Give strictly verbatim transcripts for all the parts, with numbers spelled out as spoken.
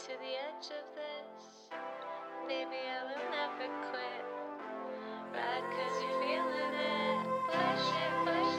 to the edge of this. Baby, I will never quit. Ride cause you're feeling it. Push it, push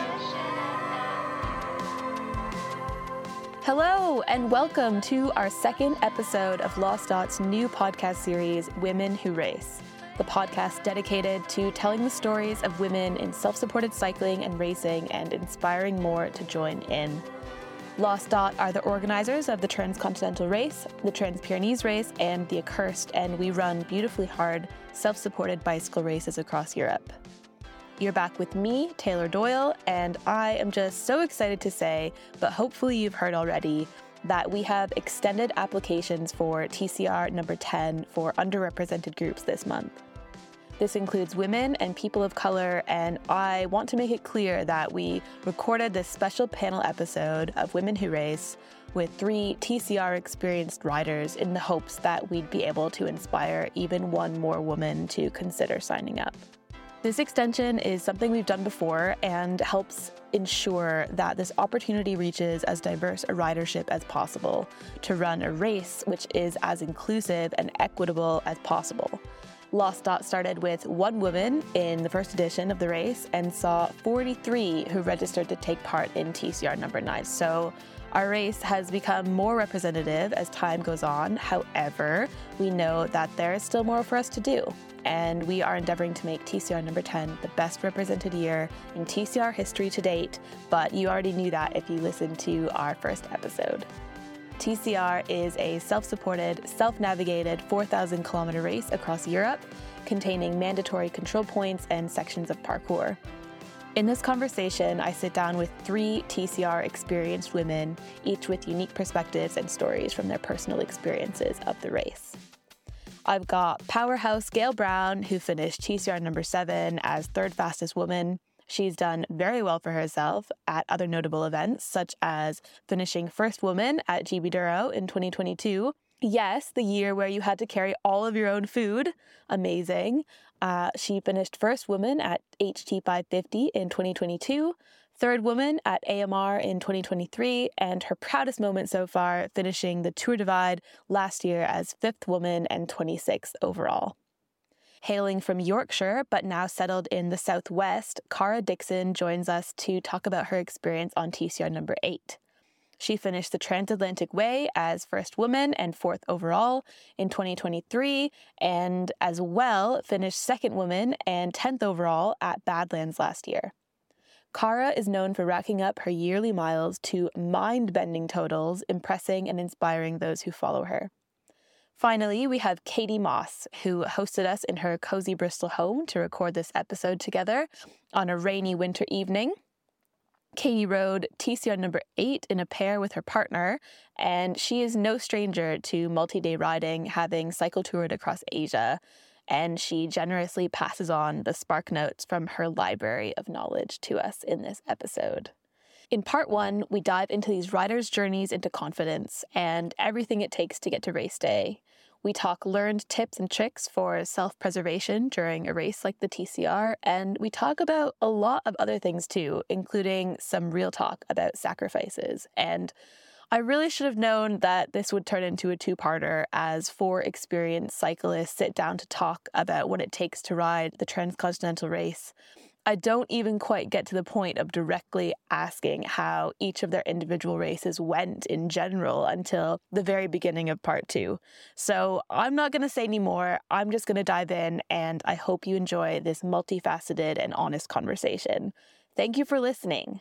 it, push it. Hello, and welcome to our second episode of Lost Dot's new podcast series, Women Who Race, the podcast dedicated to telling the stories of women in self-supported cycling and racing and inspiring more to join in. Lost Dot are the organizers of the Transcontinental Race, the Trans-Pyrenees Race, and the Accursed, and we run beautifully hard, self-supported bicycle races across Europe. You're back with me, Taylor Doyle, and I am just so excited to say, but hopefully you've heard already, that we have extended applications for T C R number ten for underrepresented groups this month. This includes women and people of color, and I want to make it clear that we recorded this special panel episode of Women Who Race with three T C R experienced riders in the hopes that we'd be able to inspire even one more woman to consider signing up. This extension is something we've done before and helps ensure that this opportunity reaches as diverse a ridership as possible to run a race which is as inclusive and equitable as possible. Lost Dot started with one woman in the first edition of the race and saw forty-three who registered to take part in T C R number nine. So our race has become more representative as time goes on. However, we know that there is still more for us to do, and we are endeavoring to make T C R number ten the best represented year in T C R history to date, but you already knew that if you listened to our first episode. T C R is a self-supported, self-navigated four thousand kilometer race across Europe, containing mandatory control points and sections of parkour. In this conversation, I sit down with three T C R experienced women, each with unique perspectives and stories from their personal experiences of the race. I've got powerhouse Gail Brown, who finished T C R number seven as third fastest woman. She's done very well for herself at other notable events, such as finishing first woman at G B Duro in twenty twenty-two. Yes, the year where you had to carry all of your own food. Amazing. Uh, she finished first woman at H T five fifty in twenty twenty-two, third woman at A M R in twenty twenty-three, and her proudest moment so far, finishing the Tour Divide last year as fifth woman and twenty-sixth overall. Hailing from Yorkshire, but now settled in the Southwest, Cara Dixon joins us to talk about her experience on T C R number eight. She finished the Transatlantic Way as first woman and fourth overall in twenty twenty-three, and as well finished second woman and tenth overall at Badlands last year. Cara is known for racking up her yearly miles to mind-bending totals, impressing and inspiring those who follow her. Finally, we have Katie Moss, who hosted us in her cozy Bristol home to record this episode together on a rainy winter evening. Katie rode T C R number eight in a pair with her partner, and she is no stranger to multi-day riding, having cycle toured across Asia, and she generously passes on the spark notes from her library of knowledge to us in this episode. In part one, we dive into these riders' journeys into confidence and everything it takes to get to race day. We talk learned tips and tricks for self-preservation during a race like the T C R, and we talk about a lot of other things too, including some real talk about sacrifices. And I really should have known that this would turn into a two-parter, as four experienced cyclists sit down to talk about what it takes to ride the Transcontinental Race. I don't even quite get to the point of directly asking how each of their individual races went in general until the very beginning of part two. So I'm not going to say any more. I'm just going to dive in, and I hope you enjoy this multifaceted and honest conversation. Thank you for listening.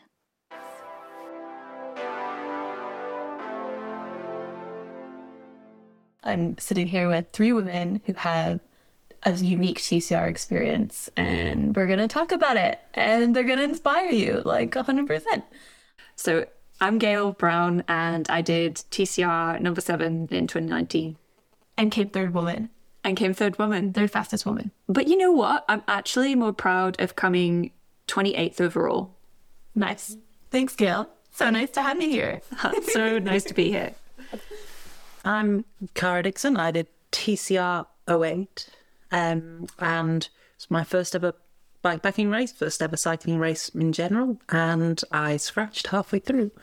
I'm sitting here with three women who have a unique T C R experience, and we're going to talk about it, and they're going to inspire you like one hundred percent. So I'm Gail Brown, and I did T C R number seven in twenty nineteen. And came third woman. And came third woman. Third fastest woman. But you know what? I'm actually more proud of coming twenty-eighth overall. Nice. Thanks, Gail. So nice to have you here. So nice to be here. I'm Cara Dixon. I did T C R oh eight. Um, and it's my first ever bikepacking race, first ever cycling race in general, and I scratched halfway through.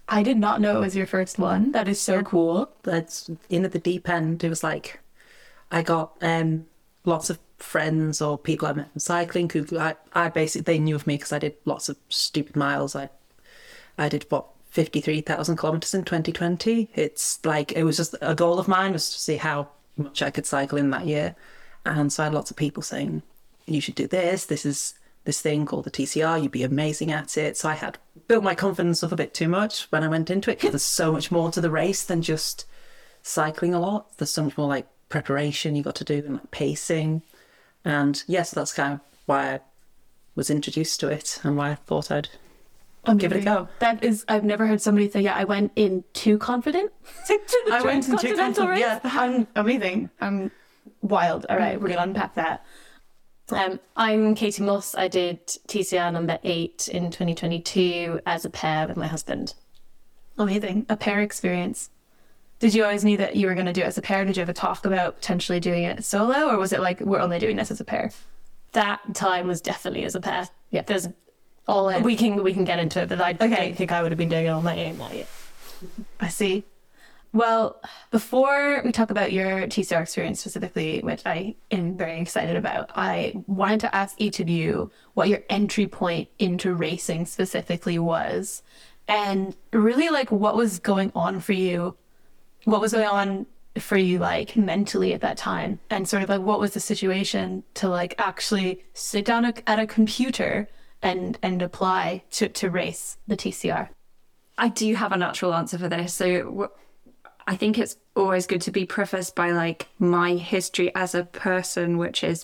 I did not know it was your first one. That is so cool. That's in at the deep end. It was like I got um, lots of friends or people I met from cycling who I, I basically, they knew of me because I did lots of stupid miles. I I did what fifty-three thousand kilometers in twenty twenty. It's like, it was just a goal of mine was to see how much I could cycle in that year. And so I had lots of people saying, you should do this. This is this thing called the T C R. You'd be amazing at it. So I had built my confidence up a bit too much when I went into it, because there's so much more to the race than just cycling a lot. There's so much more like preparation you got to do and like pacing. And yes, that's kind of why I was introduced to it and why I thought I'd give it a go. That is, I've never heard somebody say, yeah, I went in too confident. to the I went in too Transcontinental confident, race. yeah. I'm amazing. I'm wild. All right, we're going to unpack that. Um, I'm Katie Moss. I did T C R number eight in twenty twenty-two as a pair with my husband. Amazing. A pair experience. Did you always knew that you were going to do it as a pair? Did you ever talk about potentially doing it solo, or was it like, we're only doing this as a pair? That time was definitely as a pair. Yeah. There's all in. We can, we can get into it, but I okay. don't think I would have been doing it on my own. Not yet. I see. Well, before we talk about your T C R experience specifically, which I am very excited about, I wanted to ask each of you what your entry point into racing specifically was, and really like what was going on for you, what was going on for you like mentally at that time, and sort of like what was the situation to like actually sit down at a computer and and apply to, to race the T C R. I do have a natural answer for this. So I think it's always good to be prefaced by like my history as a person, which is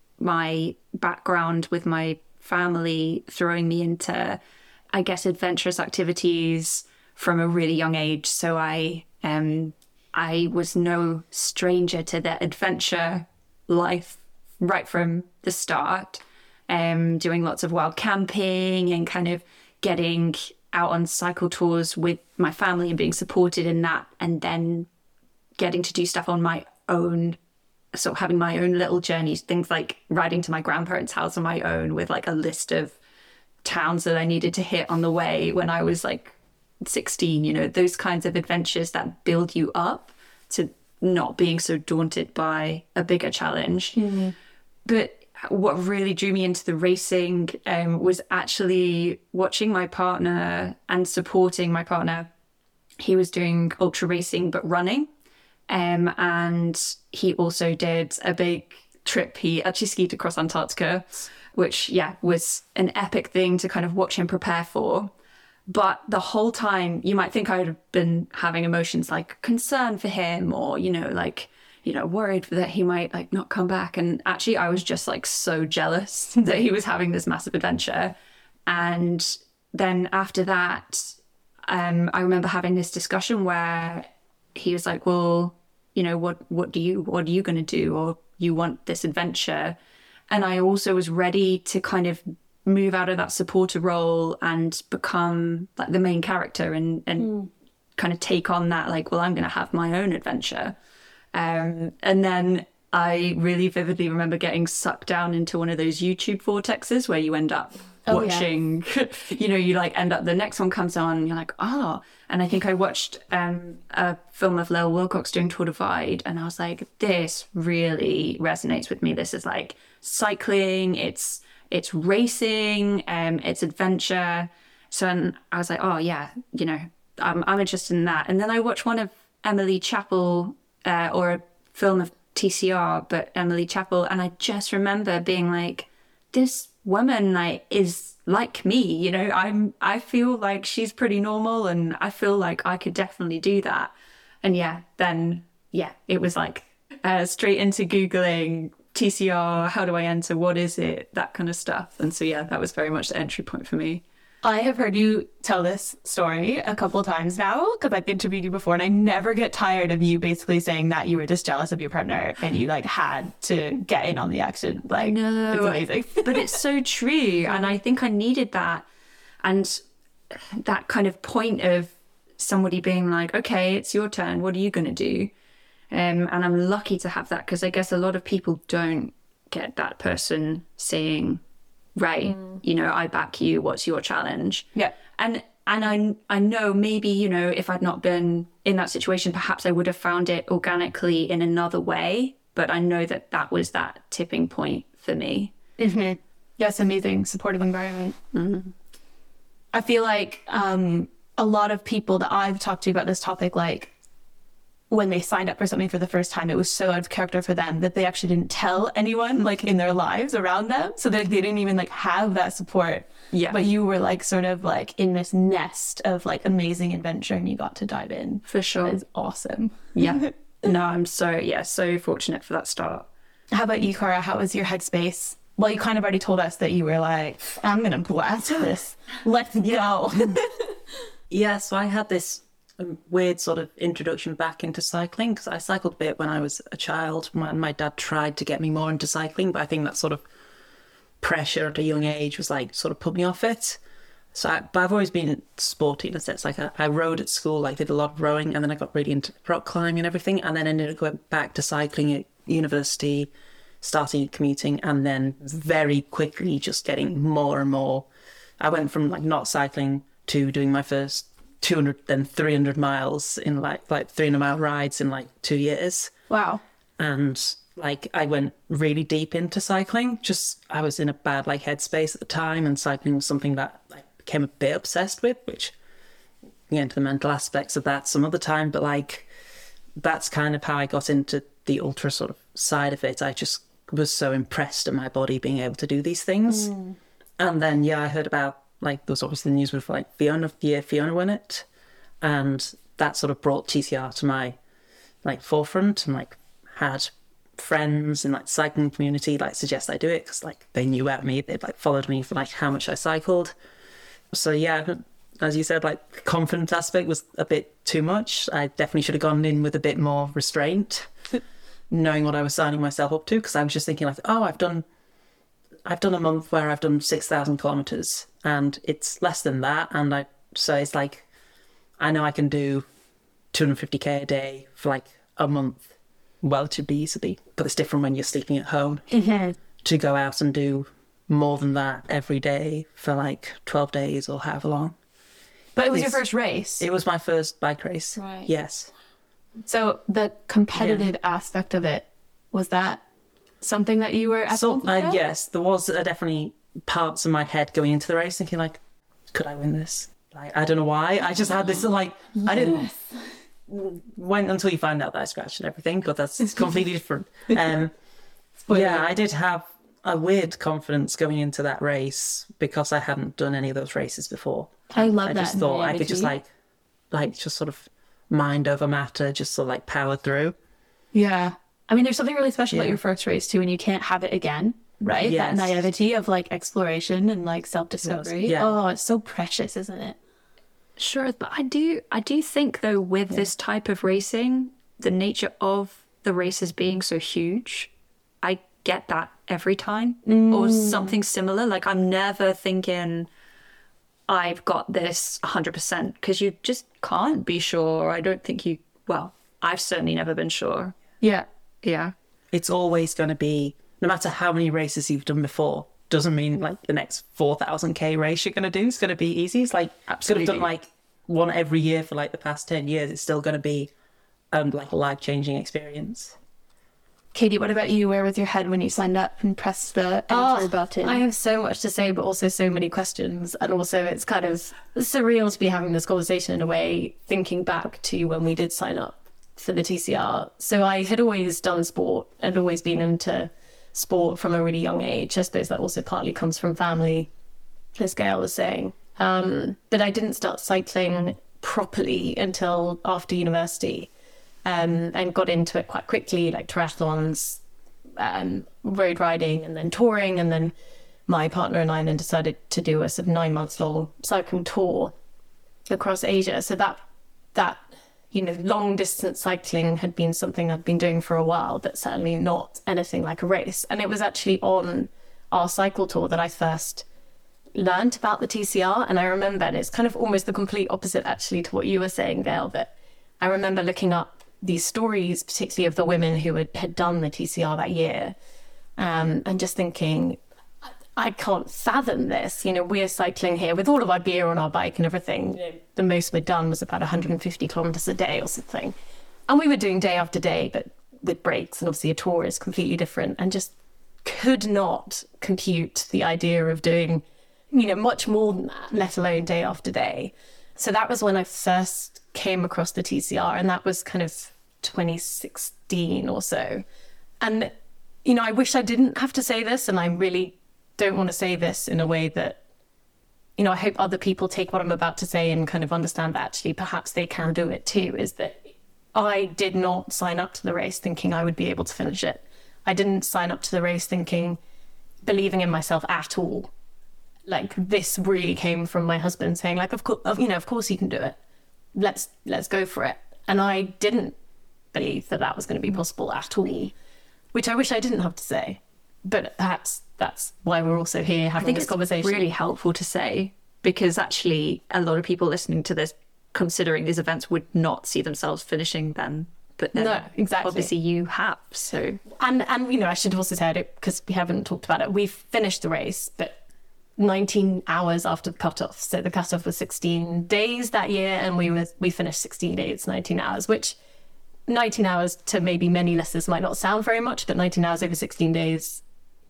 my background with my family throwing me into, I guess, adventurous activities from a really young age. So I um I was no stranger to the adventure life right from the start. Um, doing lots of wild camping and kind of getting out on cycle tours with my family and being supported in that, and then getting to do stuff on my own, sort of having my own little journeys, things like riding to my grandparents' house on my own with like a list of towns that I needed to hit on the way when I was like sixteen, you know, those kinds of adventures that build you up to not being so daunted by a bigger challenge. Mm-hmm. But what really drew me into the racing um, was actually watching my partner and supporting my partner. He was doing ultra racing, but running. Um, and he also did a big trip. He actually skied across Antarctica, which, yeah, was an epic thing to kind of watch him prepare for. But the whole time, you might think I would have been having emotions like concern for him, or, you know, like, you know, worried that he might like not come back. And actually I was just like so jealous that he was having this massive adventure. And then after that, um, I remember having this discussion where he was like, well, you know, what, what do you, what are you going to do? Or you want this adventure? And I also was ready to kind of move out of that supporter role and become like the main character and, and mm. kind of take on that, like, well, I'm going to have my own adventure. Um, and then I really vividly remember getting sucked down into one of those YouTube vortexes where you end up oh, watching, yeah. you know, you like end up, the next one comes on and you're like, oh. And I think I watched um, a film of Lyle Wilcox doing Tour Divide, and I was like, this really resonates with me. This is like cycling, it's it's racing, um, it's adventure. So and I was like, oh yeah, you know, I'm, I'm interested in that. And then I watched one of Emily Chappell, Uh, or a film of T C R, but Emily Chappell, and I just remember being like, this woman like is like me, you know, I'm I feel like she's pretty normal, and I feel like I could definitely do that. And yeah, then yeah, it was like uh, straight into Googling T C R, how do I enter, what is it, that kind of stuff. And so yeah, that was very much the entry point for me. I have heard you tell this story a couple of times now because I've interviewed you before, and I never get tired of you basically saying that you were just jealous of your partner and you like had to get in on the action. Like, no, it's amazing. But it's so true. And I think I needed that. And that kind of point of somebody being like, okay, it's your turn. What are you going to do? Um, and I'm lucky to have that, because I guess a lot of people don't get that person saying, right, mm. you know, I back you, what's your challenge? Yeah. And and I, I know maybe, you know, if I'd not been in that situation, perhaps I would have found it organically in another way. But I know that that was that tipping point for me. Mm-hmm. Yes, amazing supportive environment. Mm-hmm. I feel like um, a lot of people that I've talked to about this topic, like when they signed up for something for the first time, it was so out of character for them that they actually didn't tell anyone like in their lives around them. So that they didn't even like have that support. Yeah. But you were like sort of like in this nest of like amazing adventure and you got to dive in. For sure. It's awesome. Yeah. No, I'm so, yeah, so fortunate for that start. How about you, Cara? How was your headspace? Well, you kind of already told us that you were like, I'm going to blast this. Let's go. Yeah, so I had this um, weird sort of introduction back into cycling because I cycled a bit when I was a child. My, my dad tried to get me more into cycling, but I think that sort of pressure at a young age was like sort of put me off it. So I, but I've always been sporty in a sense. Like I, I rode at school, like did a lot of rowing, and then I got really into rock climbing and everything, and then ended up going back to cycling at university, starting commuting, and then very quickly just getting more and more. I went from like not cycling to doing my first two hundred, then three hundred miles in like like three hundred mile rides in like two years. Wow. And like I went really deep into cycling. Just I was in a bad like headspace at the time, and cycling was something that I became a bit obsessed with, which we get into the mental aspects of that some other time. But like that's kind of how I got into the ultra sort of side of it. I just was so impressed at my body being able to do these things. Mm. And then yeah, I heard about like there was obviously the news with like Fiona, the year Fiona won it, and that sort of brought T C R to my like forefront, and like had friends in like the cycling community like suggest I do it because like they knew about me, they'd like followed me for like how much I cycled. So yeah, as you said, like the confidence aspect was a bit too much. I definitely should have gone in with a bit more restraint, knowing what I was signing myself up to, because I was just thinking like, oh, I've done I've done a month where I've done six thousand kilometers and it's less than that, and I so it's like I know I can do two hundred fifty k a day for like a month. Well, it should be easily, but it's different when you're sleeping at home. Mm-hmm. To go out and do more than that every day for like twelve days or however long. But it was It's- your first race. It was my first bike race. Right. Yes. So the competitive aspect of it, was that something that you were So apprehensive uh, of? yes, there was uh, definitely parts in my head going into the race thinking like, could I win this? Like, I don't know why. I just had this like, I didn't, when, until you find out that I scratched and everything, but that's completely different. Um, yeah, I did have a weird confidence going into that race because I hadn't done any of those races before. I love I that. just thought I could just naivety. like, like just sort of mind over matter, just sort of like power through. Yeah. I mean, there's something really special about Yeah. your first race too, and you can't have it again, right? Yes. That naivety of like exploration and like self-discovery. Yeah. Oh, it's so precious, isn't it? Sure, but I do I do think though with this type of racing, the nature of the races being so huge, I get that every time or something similar. Like I'm never thinking I've got this one hundred percent because you just can't be sure. I don't think you, well, I've certainly never been sure. Yeah. Yeah. It's always going to be, no matter how many races you've done before, doesn't mean like the next four thousand k race you're going to do is going to be easy. It's like, Absolutely. could have done like one every year for like the past ten years. It's still going to be um, like a life-changing experience. Katie, what about you? Where was your head when you signed up and pressed the enter Oh, button? I have so much to say, but also so many questions. And also, it's kind of surreal to be having this conversation in a way, thinking back to when we did sign up for the T C R. So I had always done sport and always been into sport from a really young age. I suppose that also partly comes from family, as Gail was saying. Um, but I didn't start cycling properly until after university. Um, and got into it quite quickly, like triathlons, um, road riding, and then touring. And then my partner and I then decided to do a sort of nine months long cycling tour across Asia. So that, that, you know, long distance cycling had been something I'd been doing for a while, but certainly not anything like a race. And it was actually on our cycle tour that I first learned about the T C R. And I remember, and it's kind of almost the complete opposite actually to what you were saying, Gail, that I remember looking up these stories, particularly of the women who had, had done the T C R that year, um, and just thinking, I can't fathom this. You know, we're cycling here with all of our gear on our bike and everything. You know, the most we'd done was about one hundred fifty kilometers a day or something. And we were doing day after day, but with breaks. And obviously a tour is completely different, and just could not compute the idea of doing, you know, much more than that, let alone day after day. So that was when I first came across the T C R, and that was kind of twenty sixteen or so. And, you know, I wish I didn't have to say this, and I really don't want to say this in a way that, you know, I hope other people take what I'm about to say and kind of understand that actually perhaps they can do it too, is that I did not sign up to the race thinking I would be able to finish it. I didn't sign up to the race thinking, believing in myself at all. Like, this really came from my husband saying, like, of course, you know, of course you can do it. Let's let's go for it. And I didn't believe that that was going to be possible at all, which I wish I didn't have to say. But perhaps that's why we're also here having I think this it's conversation. really helpful to say, because actually a lot of people listening to this, considering these events, would not see themselves finishing them. But then No, exactly. obviously you have. So And, and you know, I should have also said it, because we haven't talked about it. We finished the race, but nineteen hours after the cutoff. So the cutoff was sixteen days that year, and we were we finished sixteen days, nineteen hours, which nineteen hours to maybe many listeners might not sound very much, but nineteen hours over sixteen days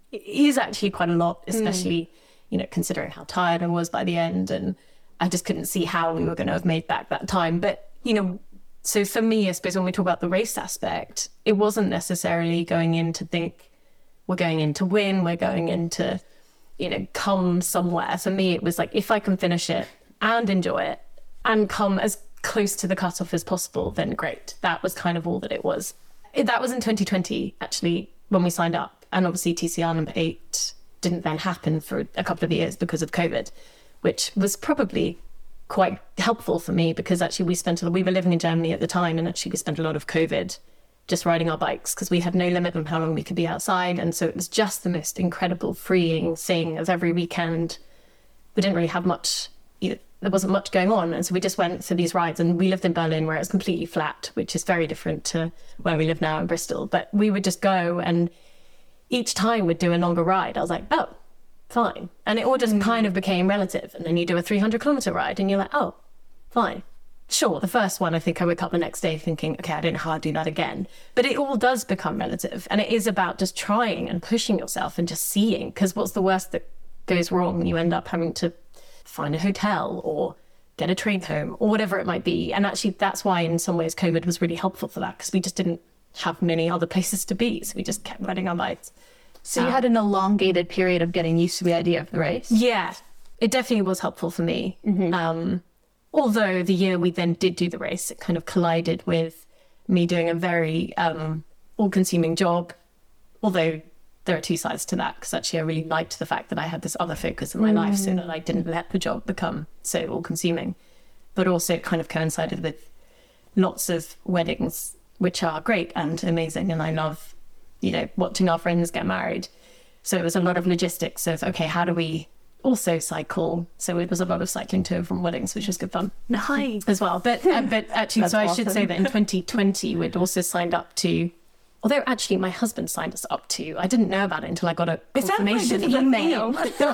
is actually quite a lot, especially, mm. you know, considering how tired I was by the end. And I just couldn't see how we were going to have made back that time. But, you know, so for me, I suppose when we talk about the race aspect, it wasn't necessarily going in to think we're going in to win, we're going in to, you know, come somewhere. For me, it was like, if I can finish it and enjoy it and come as close to the cutoff as possible, then great. That was kind of all that it was. That was in twenty twenty, actually, when we signed up. And obviously T C R number eight didn't then happen for a couple of years because of COVID, which was probably quite helpful for me, because actually we spent, we were living in Germany at the time, and actually we spent a lot of COVID just riding our bikes, because we had no limit on how long we could be outside. And so it was just the most incredible freeing thing of every weekend. We didn't really have much, you know, there wasn't much going on. And so we just went for these rides, and we lived in Berlin where it was completely flat, which is very different to where we live now in Bristol. But we would just go, and each time we'd do a longer ride. I was like, oh, fine. And it all just mm. kind of became relative. And then you do a three hundred kilometer ride, and you're like, oh, fine. Sure, the first one, I think I woke up the next day thinking, okay, I don't know how I'd do that again. But it all does become relative. And it is about just trying and pushing yourself and just seeing. Because what's the worst that goes wrong? You end up having to find a hotel or get a train home or whatever it might be. And actually, that's why in some ways COVID was really helpful for that, because we just didn't have many other places to be. So we just kept riding our bikes. So you had an elongated period of getting used to the idea of the race? Yeah, it definitely was helpful for me. Mm-hmm. Um, although the year we then did do the race, it kind of collided with me doing a very um, all-consuming job. Although there are two sides to that, because actually I really liked the fact that I had this other focus in my mm. life, so that I didn't let the job become so all-consuming. But also it kind of coincided with lots of weddings, which are great and amazing, and I love, you know, watching our friends get married. So it was a lot of logistics of, okay, how do we also cycle? So it was a lot of cycling to and from weddings, which was good fun. Nice. As well. But uh, but actually, so I awesome. should say that in twenty twenty, we'd also signed up to, although actually my husband signed us up to, I didn't know about it until I got a confirmation email.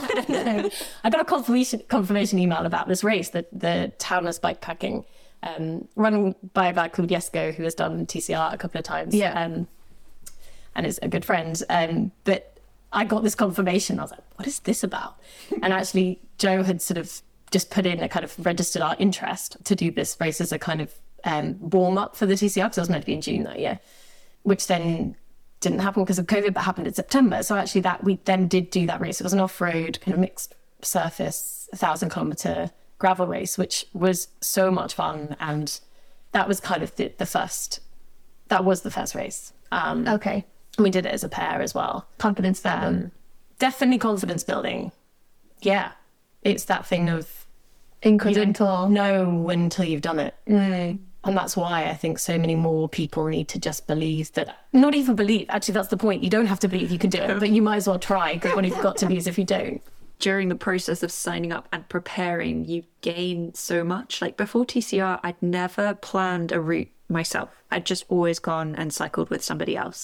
I got a confirmation confirmation email about this race, the, the Taunus bikepacking, um, run by a guy called Jesko, who has done T C R a couple of times. Yeah. Um, and is a good friend. Um, but I got this confirmation. I was like, what is this about? And actually, Joe had sort of just put in a kind of registered our interest to do this race as a kind of um, warm up for the T C R, because it was meant to be in June that year, which then didn't happen because of COVID, but happened in September. So actually that we then did do that race. It was an off-road kind of mixed surface, a thousand kilometer gravel race, which was so much fun. And that was kind of the, the first, that was the first race. Um, okay. We did it as a pair as well. Confidence building. Um, definitely confidence building. Yeah. It's that thing of incremental. You don't know until you've done it. Mm. And that's why I think so many more people need to just believe that, not even believe, actually that's the point. You don't have to believe you can do it, but you might as well try, because what you've got to be is if you don't. During the process of signing up and preparing, you gain so much. Like before T C R, I'd never planned a route myself. I'd just always gone and cycled with somebody else.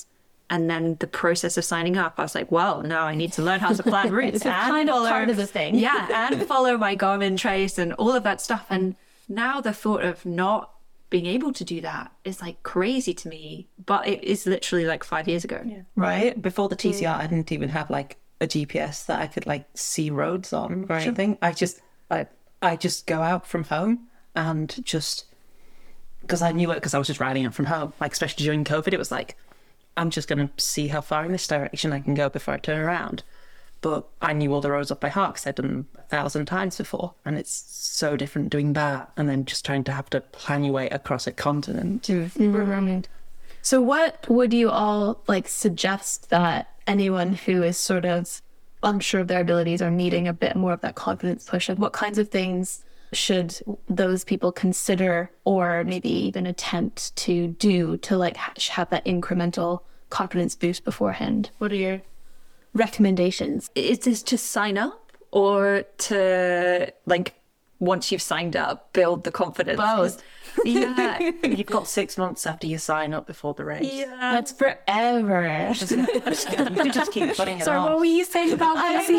And then the process of signing up, I was like, well, now I need to learn how to plan routes. It's kind of part of the thing. Yeah, and follow my Garmin trace and all of that stuff. And now the thought of not being able to do that is like crazy to me. But it is literally like five years ago. Yeah. Right? Before the T C R, I didn't even have like a G P S that I could like see roads on or anything. I just, I, I just go out from home and just, because I knew it because I was just riding it from home. Like, especially during COVID, it was like, I'm just going to see how far in this direction I can go before I turn around. But I knew all the roads off by heart because I'd done them a thousand times before. And it's so different doing that and then just trying to have to plan your way across a continent. Mm-hmm. So what would you all like suggest that anyone who is sort of unsure of their abilities or needing a bit more of that confidence push, like what kinds of things should those people consider or maybe even attempt to do to like have that incremental confidence boost beforehand? What are your recommendations? Is this to sign up or to, like, once you've signed up, build the confidence? Both. Yeah. You've got six months after you sign up before the race. Yeah. That's forever. Just, you can just keep putting it Sorry, off. what were you saying about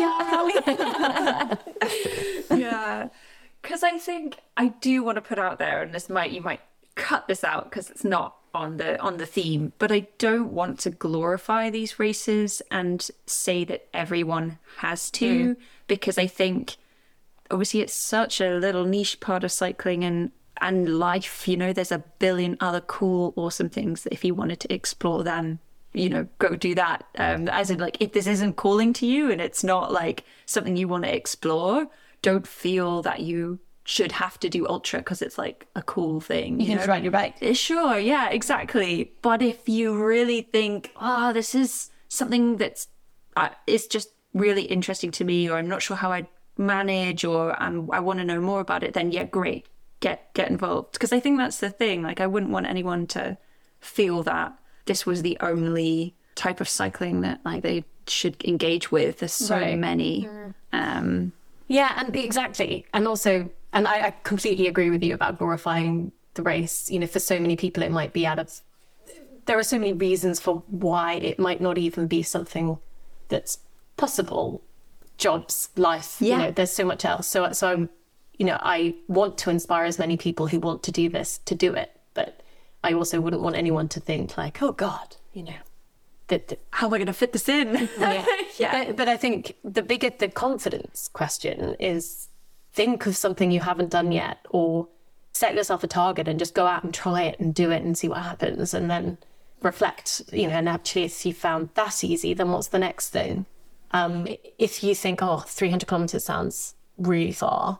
Yeah. Because I think I do want to put out there, and this might, you might cut this out because it's not on the on the theme, but I don't want to glorify these races and say that everyone has to, mm. because I think obviously it's such a little niche part of cycling and and life, you know, there's a billion other cool, awesome things that if you wanted to explore them, you know, go do that. Um, as in, like, if this isn't calling to you and it's not like something you want to explore, don't feel that you should have to do ultra because it's like a cool thing. You, you can know? Just ride your bike. Sure, yeah, exactly. But if you really think, oh, this is something that's uh, it's just really interesting to me, or I'm not sure how I'd manage, or I'm, I want to know more about it, then yeah, great, get get involved. Because I think that's the thing. Like, I wouldn't want anyone to feel that this was the only type of cycling that like they should engage with. There's so right. many. Mm. Um, yeah, and exactly, and also. And I, I completely agree with you about glorifying the race. You know, for so many people, it might be out of... There are so many reasons for why it might not even be something that's possible. Jobs, life, yeah. You know, there's so much else. So, so I'm, you know, I want to inspire as many people who want to do this to do it. But I also wouldn't want anyone to think like, oh, God, you know, that, that how am I going to fit this in? Yeah. yeah. But, but I think the bigger the confidence question is... think of something you haven't done yet, or set yourself a target and just go out and try it and do it and see what happens, and then reflect, you know, and actually if you found that easy, then what's the next thing? Um, if you think, oh, three hundred kilometers sounds really far,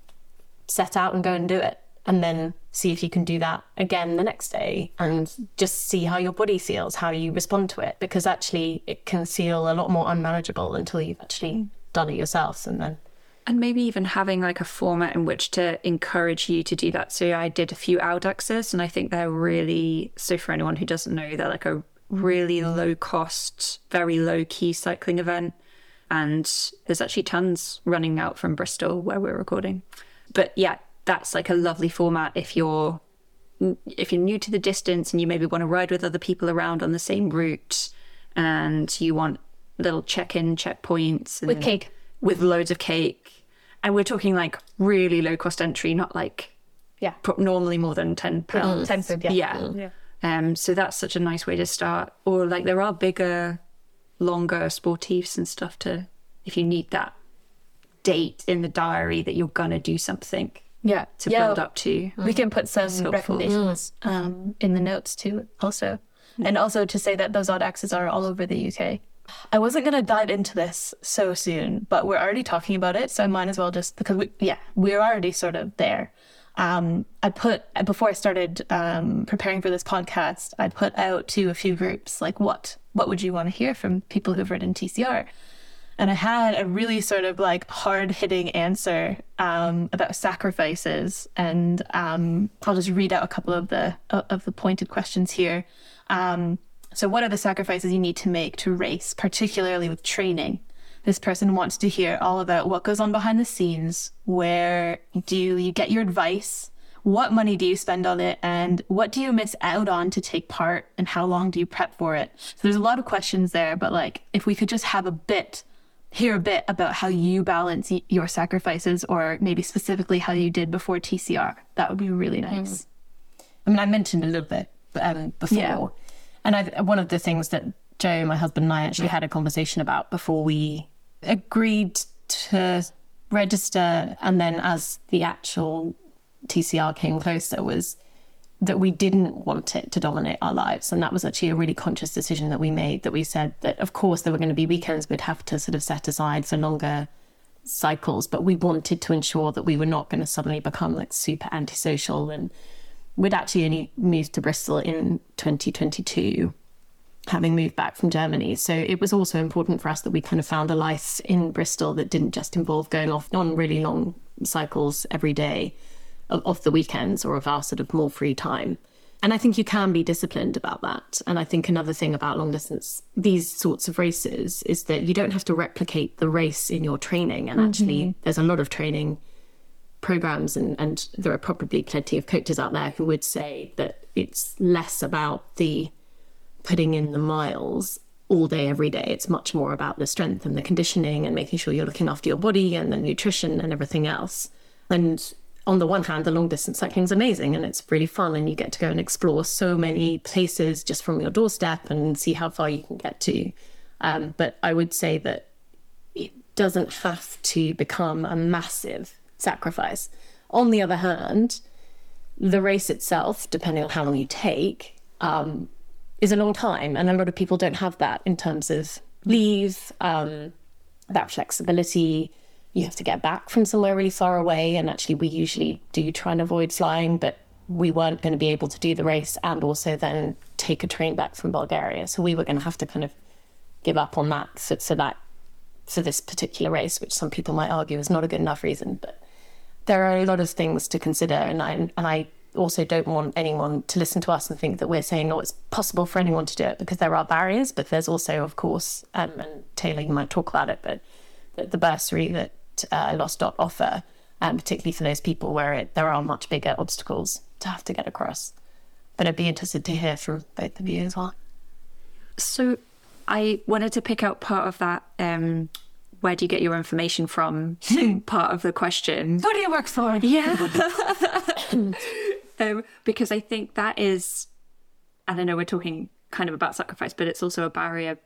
set out and go and do it, and then see if you can do that again the next day and just see how your body feels, how you respond to it, because actually it can feel a lot more unmanageable until you've actually done it yourself. And then And maybe even having like a format in which to encourage you to do that. So I did a few Audaxes, and I think they're really, so for anyone who doesn't know, they're like a really low cost, very low key cycling event. And there's actually tons running out from Bristol where we're recording. But yeah, that's like a lovely format if you're if you're new to the distance and you maybe want to ride with other people around on the same route, and you want little check-in checkpoints. And with cake. With loads of cake. And we're talking like really low cost entry, not like yeah, normally more than ten pounds. ten quid, yeah. Yeah. yeah. Um, so that's such a nice way to start. Or like there are bigger, longer sportifs and stuff to, if you need that date in the diary that you're gonna do something. Yeah. To yeah. build up to. We can put some recommendations um, in the notes too, also. And also to say that those Audaxes are all over the U K. I wasn't going to dive into this so soon, but we're already talking about it, so I might as well just, because we, yeah, we're already sort of there. Um, I put, before I started um, preparing for this podcast, I put out to a few groups, like, what, what would you want to hear from people who've ridden T C R? And I had a really sort of like hard-hitting answer um, about sacrifices, and um, I'll just read out a couple of the of the pointed questions here. Um, So what are the sacrifices you need to make to race, particularly with training? This person wants to hear all about what goes on behind the scenes. Where do you get your advice? what money do you spend on it, and what do you miss out on to take part, and how long do you prep for it? So there's a lot of questions there, but like if we could just have a bit, hear a bit about how you balance y- your sacrifices, or maybe specifically how you did before T C R, that would be really nice. Mm. I mean, I mentioned a little bit um, before, Yeah. and I, one of the things that Joe, my husband, and I actually had a conversation about before we agreed to register, and then as the actual T C R came closer, was that we didn't want it to dominate our lives. And that was actually a really conscious decision that we made, that we said that of course there were going to be weekends we'd have to sort of set aside for longer cycles, but we wanted to ensure that we were not going to suddenly become like super antisocial. And we'd actually only moved to Bristol in twenty twenty-two, having moved back from Germany. So it was also important for us that we kind of found a life in Bristol that didn't just involve going off on really long cycles every day of, of the weekends or of our sort of more free time. And I think you can be disciplined about that. And I think another thing about long distance, these sorts of races, is that you don't have to replicate the race in your training. And actually, mm-hmm. there's a lot of training programs, and, and there are probably plenty of coaches out there who would say that it's less about the putting in the miles all day, every day. It's much more about the strength and the conditioning and making sure you're looking after your body and the nutrition and everything else. And on the one hand, the long distance cycling is amazing and it's really fun, and you get to go and explore so many places just from your doorstep and see how far you can get to. Um, but I would say that it doesn't have to become a massive sacrifice. On the other hand, the race itself, depending on how long you take, um, is a long time, and a lot of people don't have that in terms of leave, um, that flexibility. You have to get back from somewhere really far away, and actually we usually do try and avoid flying, but we weren't going to be able to do the race and also then take a train back from Bulgaria, so we were going to have to kind of give up on that for, for that for this particular race, which some people might argue is not a good enough reason. But there are a lot of things to consider, and I and I also don't want anyone to listen to us and think that we're saying, oh, it's possible for anyone to do it, because there are barriers. But there's also, of course, um, and Taylor, you might talk about it, but the, the bursary that uh, Lost Dot offer, um, particularly for those people where it, there are much bigger obstacles to have to get across. But I'd be interested to hear from both of you as well. So I wanted to pick out part of that, um, where do you get your information from, part of the question. Who do you work for? Yeah. um, because I think that is, and I know we're talking kind of about sacrifice, but it's also a barrier.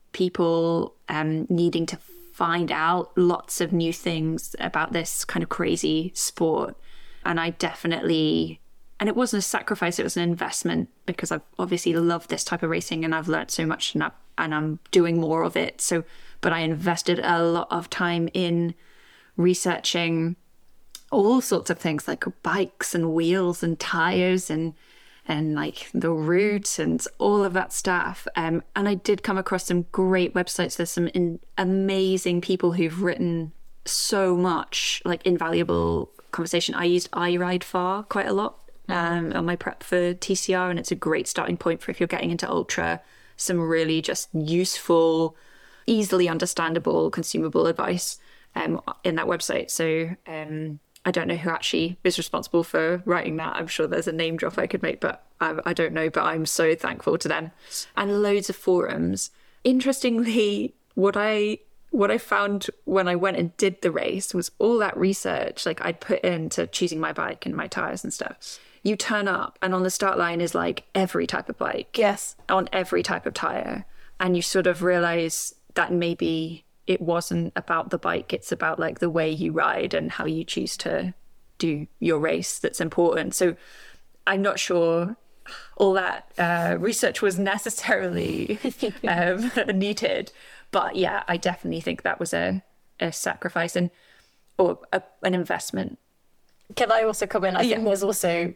People um, needing to find out lots of new things about this kind of crazy sport. And I definitely, and it wasn't a sacrifice, it was an investment, because I've obviously loved this type of racing and I've learned so much, and, I, and I'm doing more of it. So, but I invested a lot of time in researching all sorts of things like bikes and wheels and tires and and like the route and all of that stuff. Um, and I did come across some great websites. There's some in, amazing people who've written so much, like invaluable conversation. I used iRideFar quite a lot um, on my prep for T C R, and it's a great starting point for if you're getting into ultra. Some really just useful, easily understandable, consumable advice um, in that website. So um, I don't know who actually is responsible for writing that. I'm sure there's a name drop I could make, but I, I don't know. But I'm so thankful to them. And loads of forums. Interestingly, what I what I found when I went and did the race was all that research, like I'd put into choosing my bike and my tires and stuff. You turn up and on the start line is like every type of bike. Yes. On every type of tire. And you sort of realize that maybe it wasn't about the bike, it's about like the way you ride and how you choose to do your race that's important. So I'm not sure all that uh, research was necessarily um, needed, but yeah, I definitely think that was a, a sacrifice and or a, an investment. Can I also comment? I Yeah. think there's also,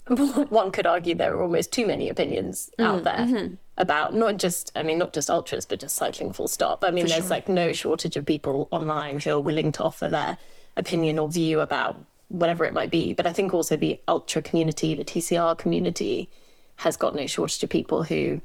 one could argue there are almost too many opinions out there mm-hmm. about not just, I mean, not just ultras, but just cycling full stop. I mean, For there's sure. like no shortage of people online who are willing to offer their opinion or view about whatever it might be. But I think also the ultra community, the T C R community, has got no shortage of people who,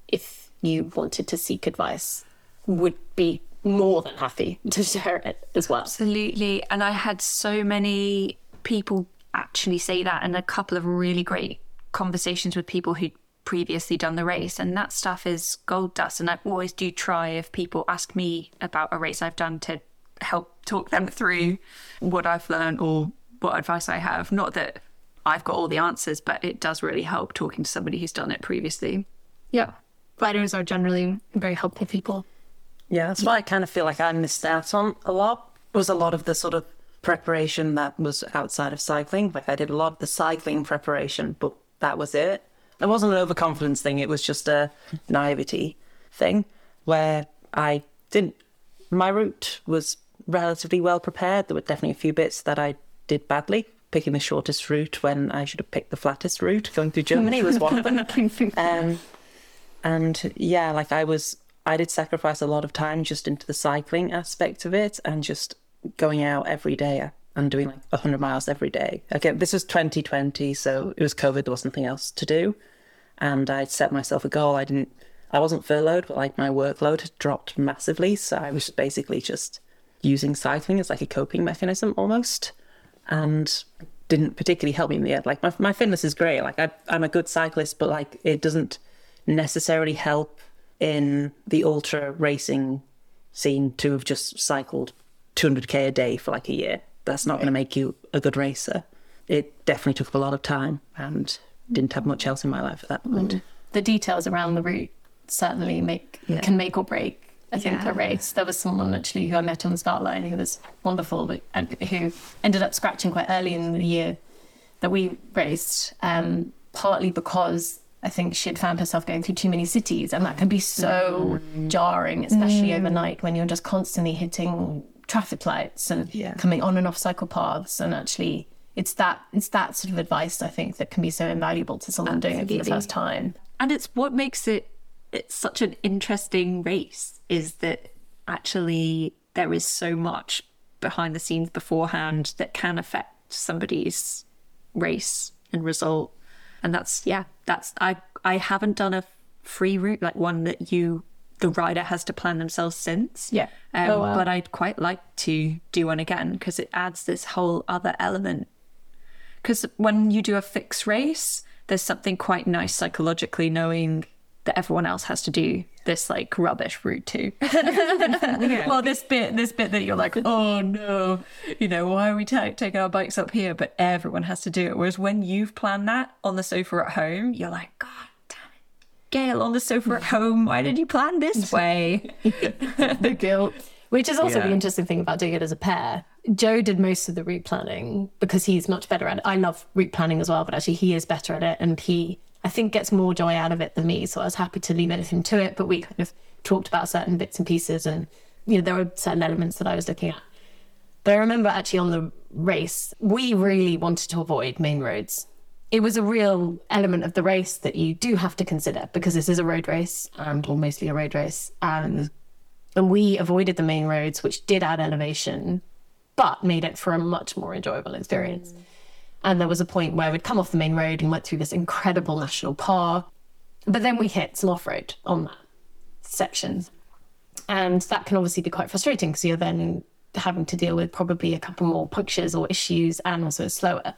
if you wanted to seek advice, would be more than happy to share it as well. Absolutely. And I had so many people actually say that, and a couple of really great conversations with people who'd previously done the race, and that stuff is gold dust. And I always do try, if people ask me about a race I've done, to help talk them through what I've learned or what advice I have. Not that I've got all the answers, but it does really help talking to somebody who's done it previously. Yeah. Riders are generally very helpful people. Yeah, that's why I kind of feel like I missed out on a lot. Was a lot of the sort of preparation that was outside of cycling. Like I did a lot of the cycling preparation, but that was it. It wasn't an overconfidence thing. It was just a naivety thing where I didn't. My route was relatively well prepared. There were definitely a few bits that I did badly. Picking the shortest route when I should have picked the flattest route. Going through Germany was one of them. Um, and yeah, like I was, I did sacrifice a lot of time just into the cycling aspect of it, and just going out every day and doing like one hundred miles every day. Again, this was twenty twenty, so it was COVID, there was nothing else to do. And I'd set myself a goal. I didn't, I wasn't furloughed, but like my workload had dropped massively. So I was basically just using cycling as like a coping mechanism almost. And didn't particularly help me in the end. Like my, my fitness is great. Like I, I'm a good cyclist, but like it doesn't necessarily help in the ultra racing scene to have just cycled two hundred k a day for like a year. That's not going to make you a good racer. It definitely took up a lot of time and didn't have much else in my life at that point. Mm. The details around the route certainly make Yeah. can make or break, I think, Yeah. a race. There was someone actually who I met on the start line who was wonderful, but and who ended up scratching quite early in the year that we raced, um, partly because I think she'd found herself going through too many cities, and that can be so mm. jarring, especially mm. overnight when you're just constantly hitting traffic lights and Yeah. coming on and off cycle paths. And actually, it's that it's that sort of advice, I think, that can be so invaluable to someone doing it for the first time. And it's what makes it it's such an interesting race, is that actually there is so much behind the scenes beforehand that can affect somebody's race and result. And that's, yeah, that's, I, I haven't done a free route, like one that you, the rider has to plan themselves since. Yeah. Um, Oh, wow. But I'd quite like to do one again, because it adds this whole other element. Because when you do a fixed race, there's something quite nice psychologically knowing that everyone else has to do this like rubbish route too. Yeah. Well, this bit, this bit that you're like, oh no, you know, why are we ta- taking our bikes up here? But everyone has to do it. Whereas when you've planned that on the sofa at home, you're like, God damn it, Gail, on the sofa at home, why did you plan this way? The guilt. Which is also Yeah. the interesting thing about doing it as a pair. Joe did most of the route planning because he's much better at it. I love route planning as well, but actually he is better at it, and he, I think, gets more joy out of it than me. So I was happy to leave him to it, but we kind of talked about certain bits and pieces, and you know, there were certain elements that I was looking at. But I remember actually on the race, we really wanted to avoid main roads. It was a real element of the race that you do have to consider, because this is a road race, and or mostly a road race. And And we avoided the main roads, which did add elevation, but made it for a much more enjoyable experience. Mm. And there was a point where we'd come off the main road and went through this incredible national park. But then we hit some off-road on that section. And that can obviously be quite frustrating, because you're then having to deal with probably a couple more punctures or issues, and also slower.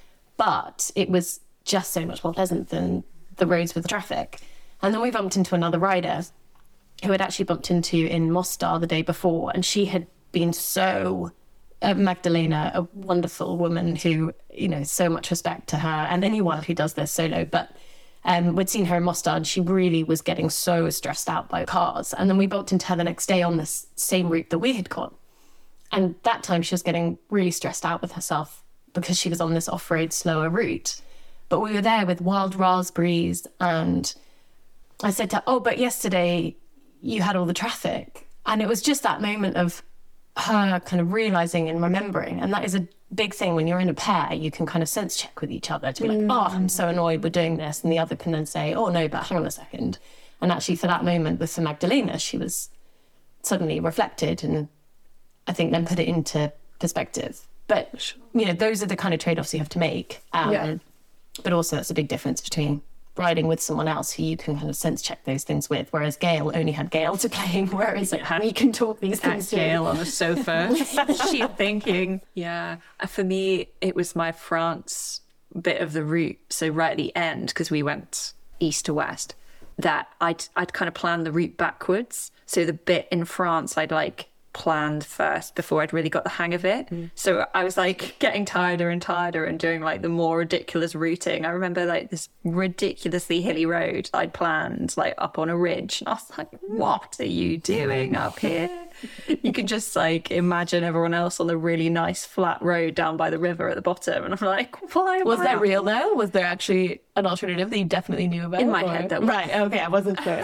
But it was just so much more pleasant than the roads with the traffic. And then we bumped into another rider who had actually bumped into in Mostar the day before, and she had been so, uh, Magdalena, a wonderful woman who, you know, so much respect to her and anyone who does this solo, but um, we'd seen her in Mostar, and she really was getting so stressed out by cars. And then we bumped into her the next day on this same route that we had gone. And that time she was getting really stressed out with herself because she was on this off-road slower route. But we were there with wild raspberries, and I said to her, oh, but yesterday you had all the traffic. And it was just that moment of her kind of realizing and remembering. And that is a big thing when you're in a pair. You can kind of sense check with each other to be like, oh, I'm so annoyed we're doing this. And the other can then say, oh, no, but hang on a second. And actually for that moment with Magdalena, she was suddenly reflected and I think then put it into perspective. But, you know, those are the kind of trade-offs you have to make. Um, Yeah. But also that's a big difference between riding with someone else who you can kind of sense check those things with, whereas Gail only had Gail to blame, whereas like, we can talk these things through. Gail on the sofa. She's thinking. Yeah. Uh, For me, it was my France bit of the route. So right at the end, because we went east to west, that I'd, I'd kind of planned the route backwards. So the bit in France, I'd like planned first before I'd really got the hang of it. Mm. So I was like getting tireder and tireder and doing like the more ridiculous routing. I remember like this ridiculously hilly road I'd planned like up on a ridge, and I was like, what are you doing up here? You can just like imagine everyone else on the really nice flat road down by the river at the bottom, and I'm like, why? Was that real though? Was there actually an alternative that you definitely knew about? In my or... head, that right? Okay, I wasn't sure.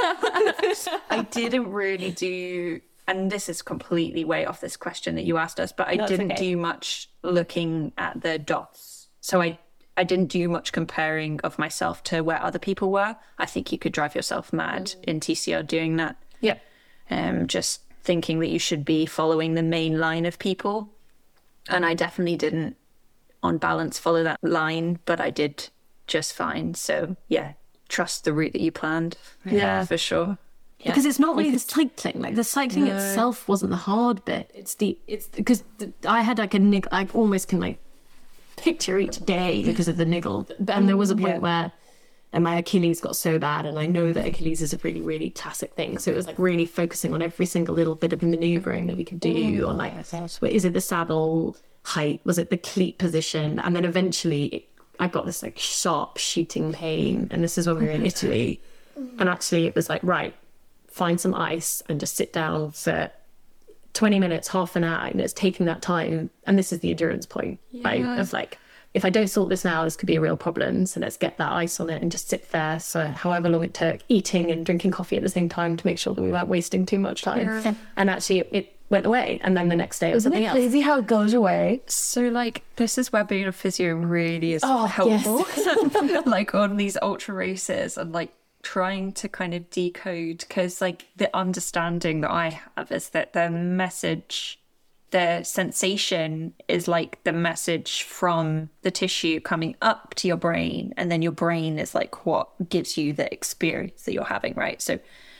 I didn't really do, and this is completely way off this question that you asked us, but I No, it's didn't okay. do much looking at the dots. So I I didn't do much comparing of myself to where other people were. I think you could drive yourself mad in T C R doing that. Yeah. Um, just thinking that you should be following the main line of people. And I definitely didn't, on balance, follow that line, but I did just fine. So yeah, trust the route that you planned. Yeah. For sure. Yeah. Because it's not really the cycling. Like the cycling itself wasn't the hard bit. It's the it's because the, I had like a niggle. I almost can like picture each day because of the niggle. And there was a point Yeah. where, and my Achilles got so bad, and I know that Achilles is a really really classic thing. So it was like really focusing on every single little bit of maneuvering that we could do on like, what is it, the saddle height? Was it the cleat position? And then eventually it, I got this like sharp shooting pain, and this is when we were in Italy. And actually it was like, right, find some ice and just sit down for twenty minutes, half an hour, and it's taking that time. And this is the endurance point, right? Of like, if I don't sort this now, this could be a real problem. So let's get that ice on it and just sit there for however long it took, eating and drinking coffee at the same time to make sure that we weren't wasting too much time. Yeah. And actually it, it went away. And then the next day it was Isn't something it else. crazy how it goes away? So like this is where being a physio really is Oh, helpful. Like on these ultra races and like trying to kind of decode, because like the understanding that I have is that the message, the sensation is like the message from the tissue coming up to your brain, and then your brain is like what gives you the experience that you're having, right? So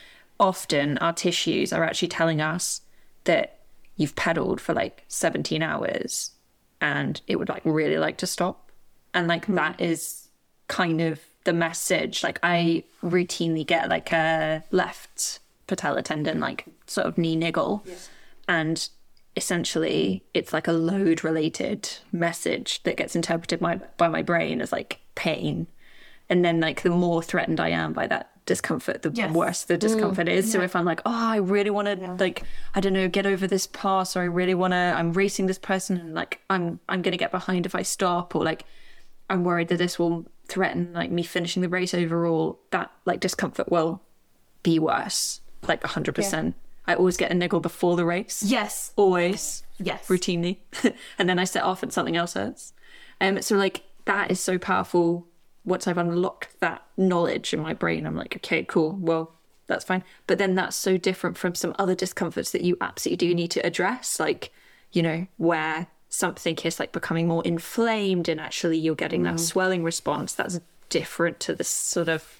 often our tissues are actually telling us that you've pedaled for like seventeen hours and it would like really like to stop, and like that is kind of the message. Like I routinely get like a left patella tendon, like sort of knee niggle, and essentially it's like a load related message that gets interpreted my, by my brain as like pain. And then like the more threatened I am by that discomfort, the Yes. worse the discomfort is. So if I'm like, oh, I really want to like, I don't know, get over this pass, or I really want to, I'm racing this person and like, I'm, I'm going to get behind if I stop, or like, I'm worried that this will threaten like me finishing the race overall, that like discomfort will be worse, like a hundred percent. I always get a niggle before the race. Yes. Always. Yes. Routinely. And then I set off and something else hurts. Um, so like that is so powerful. Once I've unlocked that knowledge in my brain, I'm like, okay, cool, well, that's fine. But then that's so different from some other discomforts that you absolutely do need to address, like, you know, where something is like becoming more inflamed and actually you're getting that swelling response. That's different to this sort of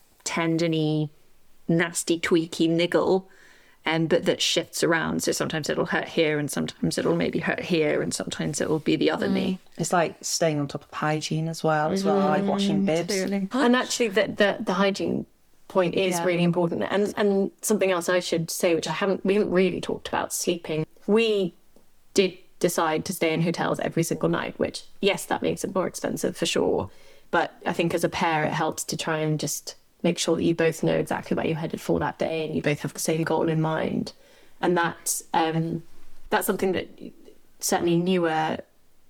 tendony, nasty, tweaky niggle, um, but that shifts around. So sometimes it'll hurt here and sometimes it'll maybe hurt here and sometimes it will be the other knee. It's like staying on top of hygiene as well, as well, like washing bibs. And actually the, the, the hygiene point is Yeah. really important. And and something else I should say, which I haven't, we haven't really talked about, sleeping. We did decide to stay in hotels every single night, which, yes, that makes it more expensive for sure. But I think as a pair, it helps to try and just make sure that you both know exactly where you're headed for that day and you both have the same goal in mind. And that's, um, that's something that certainly newer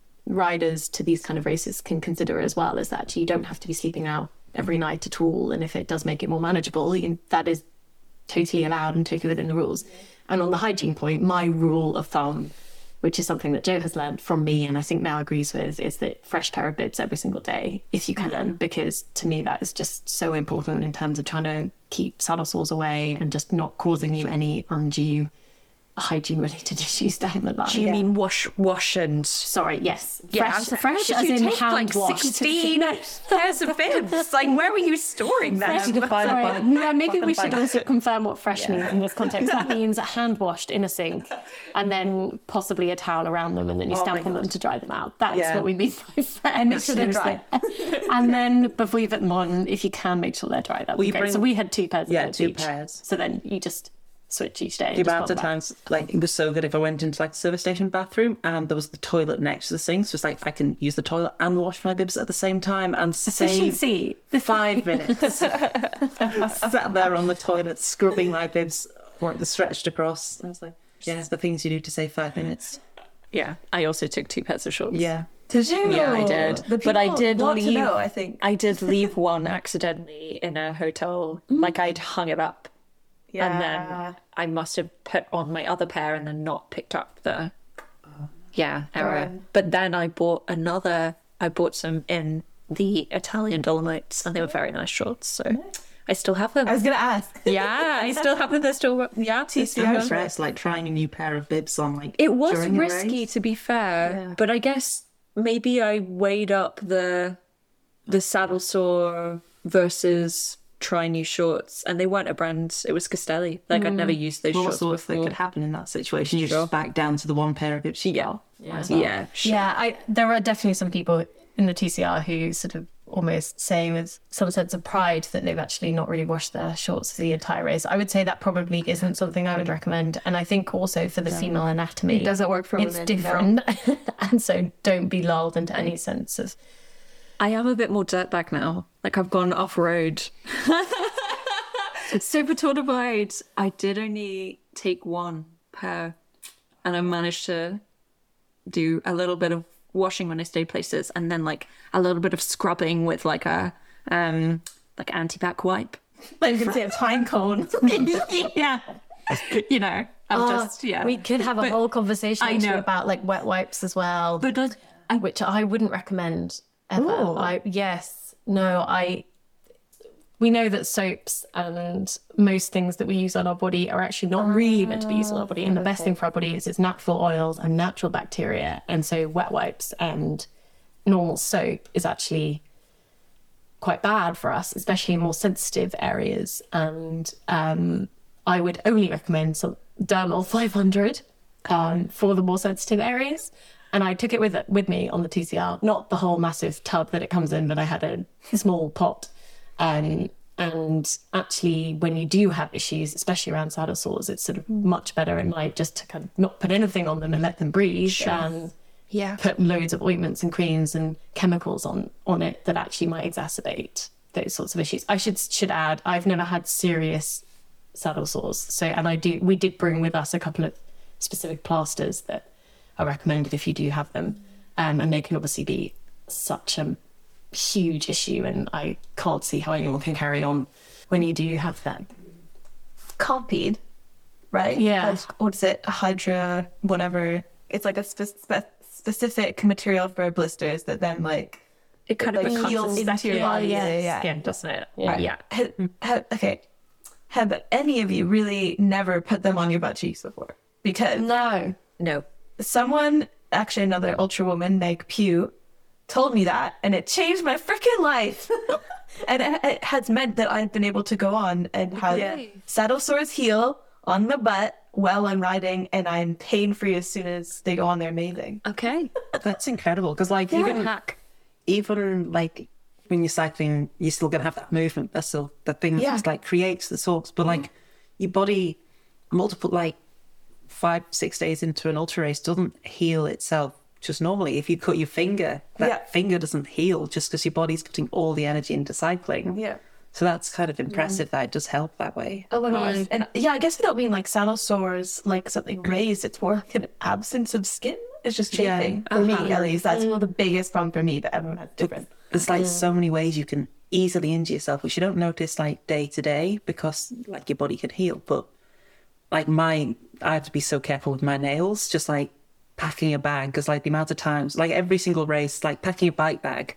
riders to these kind of races can consider as well, is that you don't have to be sleeping out every night at all. And if it does make it more manageable, you, that is totally allowed and totally within the rules. And on the hygiene point, my rule of thumb, which is something that Joe has learned from me and I think now agrees with, is that fresh pair of bibs every single day, if you can, because to me that is just so important in terms of trying to keep saddle sores away and just not causing you any undue hygiene related issues down the line. Do you mean wash, wash and... Sorry, yes. Yeah, fresh, I was- fresh How as did you in take, hand like washed. sixteen pairs of bibs? Like, where were you storing them? You define Sorry, it by- yeah, maybe by we the should bag. also confirm what fresh means in this context. That means hand washed in a sink and then possibly a towel around them and then you Oh stamp my on them to dry them out. That's Yeah. what we mean by fresh. And make sure they're dry. And then before you put them on, if you can, make sure they're dry. That'd Will be you great. bring- So we had two pairs of Yeah, bibs two each. pairs. So then you just switch each day. and The just amount put of them back. times, like, it was so good if I went into like the service station bathroom and there was the toilet next to the sink. So it's like I can use the toilet and wash my bibs at the same time and save Efficiency. five minutes. Sat there on the toilet scrubbing my bibs, or the stretched across. I was like, yeah, the things you do to save five minutes. Yeah, I also took two pairs of shorts. Yeah. Did you? Yeah, I did. The But I people did want to leave- know, I think. I did leave one accidentally in a hotel. Like, I'd hung it up. And then I must have put on my other pair and then not picked up the... Yeah, error. Darn. But then I bought another... I bought some in the Italian Dolomites and they were very nice shorts. So I still have them. I was gonna ask. Yeah, I still have them. They're still... Yeah, T C R I'm stressed, like trying a new pair of bibs on, like, It was during a risky, race. to be fair, but I guess maybe I weighed up the the saddle sore versus try new shorts, and they weren't a brand. It was Castelli. Like I'd never used those What shorts sorts that before. could happen in that situation? You just back down to the one pair of bibs you got. Yeah, yeah, sure. Yeah, I, there are definitely some people in the T C R who sort of almost say with some sense of pride that they've actually not really washed their shorts for the entire race. I would say that probably isn't something I would recommend. And I think also for the female anatomy, It doesn't work for it's women, different. And so don't be lulled into any sense of... I am a bit more dirtbag now. Like I've gone off road. So for Tour de Ride, I did only take one pair, and I managed to do a little bit of washing when I stayed places, and then like a little bit of scrubbing with like a um like anti-back wipe. Like you can see a pine cone. Yeah, you know, I'm Oh, just yeah. We could have a But whole conversation I actually know. about like wet wipes as well. But does which I wouldn't recommend ever. Ooh. I yes, no, I. We know that soaps and most things that we use on our body are actually not really meant to be used on our body. And the best thing for our body is its natural oils and natural bacteria. And so wet wipes and normal soap is actually quite bad for us, especially in more sensitive areas. And um, I would only recommend some Dermal five hundred um, for the more sensitive areas. And I took it with with me on the T C R, not the whole massive tub that it comes in, but I had a small pot. Um, and actually, when you do have issues, especially around saddle sores, it's sort of much better in life just to kind of not put anything on them and let them breathe, and yeah. put loads of ointments and creams and chemicals on on it that actually might exacerbate those sorts of issues. I should should add, I've never had serious saddle sores, so and I do we did bring with us a couple of specific plasters that are recommended if you do have them, um, and they can obviously be such a huge issue, and I can't see how anyone can carry on when you do have that. Compeed, right? Yeah. Has- what is it? Hydra, whatever. It's like a spe- spe- specific material for blisters that then like It kind of like becomes heals a into your body. yes. Yeah, yeah. skin, doesn't it? Yeah. yeah. Ha- ha- okay. Have any of you really never put them on your butt cheeks before? Because No. No. someone, actually another ultra woman, Meg Pugh, told me that, and it changed my freaking life. And it, it has meant that I've been able to go on and have Yeah. saddle sores heal on the butt while I'm riding, and I'm pain free as soon as they go on. They're amazing. Okay. That's incredible because, like, even hack. even like when you're cycling, you're still gonna have that movement. That's still the thing Yeah. that like creates the sores. But like your body, multiple like five six days into an ultra race doesn't heal itself just normally. If you cut your finger, that Yeah. finger doesn't heal just because your body's putting all the energy into cycling. Yeah. So that's kind of impressive that it does help that way. Oh my gosh. And yeah, I guess without being like saddle sores, like something raised, it's more like an absence of skin. It's just Yeah. chafing. For me, at least. That's one of the biggest problem for me, but everyone has different. There's like so many ways you can easily injure yourself, which you don't notice like day to day because like your body can heal. But like my, I have to be so careful with my nails, just like packing a bag, because like the amount of times, like every single race, like packing a bike bag,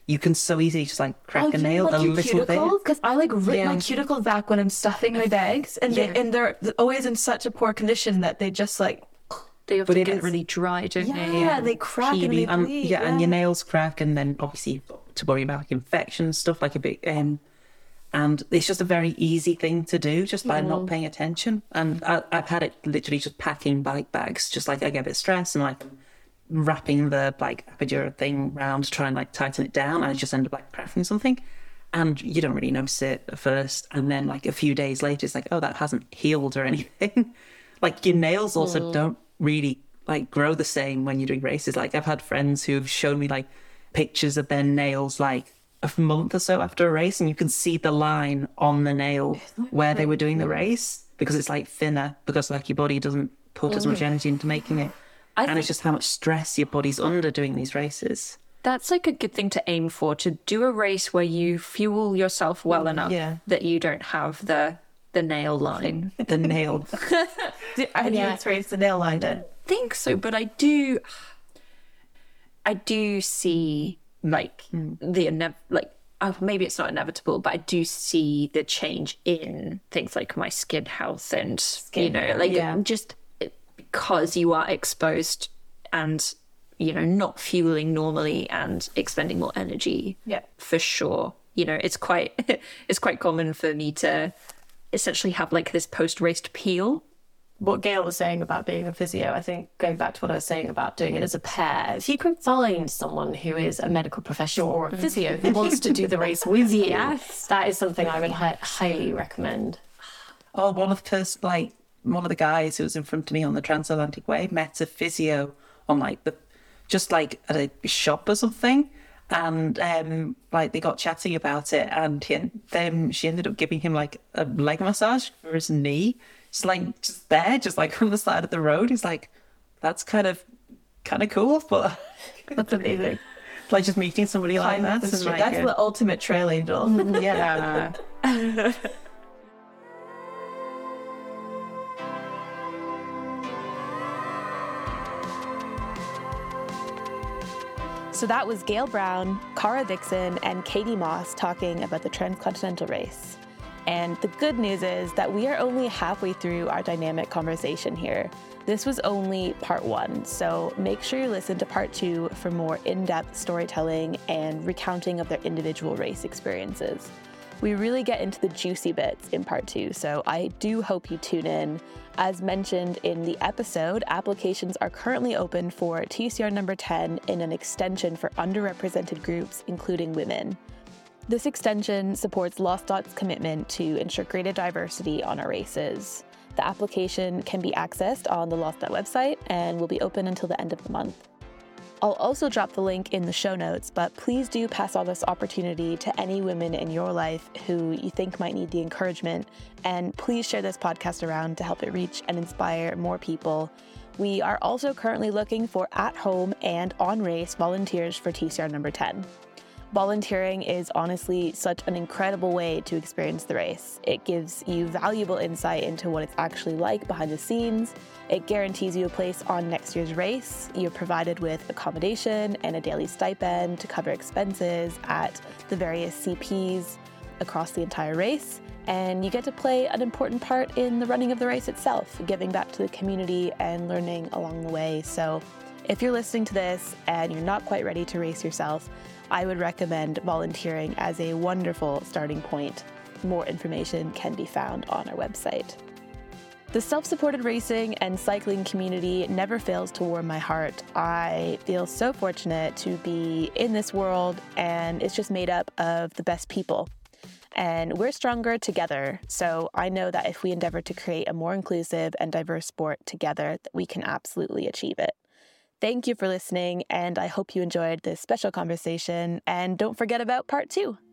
you can so easily just like crack Oh, a you nail like a your little bit. cuticle? Because I like rip Yeah. my cuticle back when I'm stuffing my bags, and Yeah. they, and they're always in such a poor condition that they just like They But often it get is- really dry, don't they? yeah, they crack and they Peely, and, bleed. yeah, and your nails crack, and then obviously you've got to worry about like infections, stuff like a bit. Um, and it's just a very easy thing to do just by not paying attention. And I, I've had it literally just packing bike bags, just like I get a bit stressed and like wrapping the like epidural thing round to try and like tighten it down, and I just end up like cracking something. And you don't really notice it at first, and then like a few days later, it's like, oh, that hasn't healed or anything. Like your nails also don't really like grow the same when you're doing races. Like I've had friends who've shown me like pictures of their nails like a month or so after a race, and you can see the line on the nail where they were doing the race because it's like thinner, because like your body doesn't put as much energy into making it. I And think it's just how much stress your body's under doing these races. that's like a good thing to aim for, to do a race where you fuel yourself well enough Yeah. that you don't have the the nail line. The nail. and yeah, it's raised the nail line then. Think so, but I do I do see like the ine- like oh, maybe it's not inevitable, but I do see the change in things like my skin health and you know like yeah. just because you are exposed and you know not fueling normally and expending more energy. Yeah. For sure. You know, it's quite it's quite common for me to essentially have like this post-race peel. What Gail was saying about being a physio, I think going back to what I was saying about doing it as a pair, if you can find someone who is a medical professional or a physio who wants to do the race with you, Yes. that is something I would hi- highly recommend. Oh, one of the first, like, one of the guys who was in front of me on the Transatlantic Way met a physio on, like, the, just like at a shop or something. And, um, like, they got chatting about it. And he, then she ended up giving him, like, a leg massage for his knee. Just, like, just there, just, like, on the side of the road. He's like, that's kind of, kind of cool. But, That's amazing. like, just meeting somebody like that. That's, and, like, that's uh, the ultimate trail angel. yeah. So that was Gail Brown, Cara Dixon, and Katie Moss talking about the Transcontinental Race. And the good news is that we are only halfway through our dynamic conversation here. This was only part one, so make sure you listen to part two for more in-depth storytelling and recounting of their individual race experiences. We really get into the juicy bits in part two, so I do hope you tune in. As mentioned in the episode, applications are currently open for T C R number ten in an extension for underrepresented groups, including women. This extension supports LostDot's commitment to ensure greater diversity on our races. The application can be accessed on the LostDot website and will be open until the end of the month. I'll also drop the link in the show notes, but please do pass on this opportunity to any women in your life who you think might need the encouragement, and please share this podcast around to help it reach and inspire more people. We are also currently looking for at-home and on-race volunteers for T C R number ten. Volunteering is honestly such an incredible way to experience the race. It gives you valuable insight into what it's actually like behind the scenes. It guarantees you a place on next year's race. You're provided with accommodation and a daily stipend to cover expenses at the various C Ps across the entire race. And you get to play an important part in the running of the race itself, giving back to the community and learning along the way. So if you're listening to this and you're not quite ready to race yourself, I would recommend volunteering as a wonderful starting point. More information can be found on our website. The self-supported racing and cycling community never fails to warm my heart. I feel so fortunate to be in this world, and it's just made up of the best people. And we're stronger together. So I know that if we endeavor to create a more inclusive and diverse sport together, that we can absolutely achieve it. Thank you for listening, and I hope you enjoyed this special conversation. And don't forget about part two.